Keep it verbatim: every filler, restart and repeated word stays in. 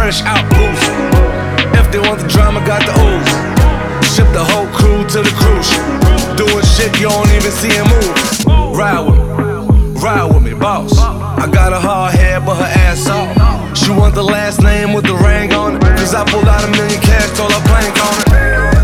fresh out boozing. If they want the drama, got the ooze. Ship the whole crew to the cruise. Doing shit you don't even see him move. Ride with me, ride with me, boss. I got a hard head, but her ass off. She want the last name with the ring on it. Cause I pulled out a million cash, told her plank on it.